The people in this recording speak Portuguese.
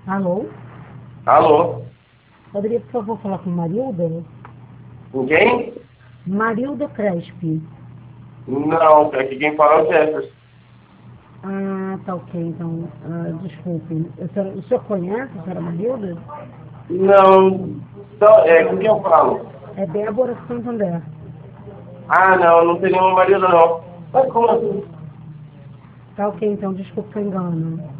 Alô? Alô? Poderia, por favor, falar com Marilda? Com quem? Marilda Crespi. Não, aqui quem fala é o Jefferson. Ah, tá ok, então, desculpe. O senhor conhece a senhora Marilda? Não, com quem eu falo? É Débora Santander. Ah, não tem nenhuma Maria não. Mas como assim? Tá ok, então, desculpe o engano.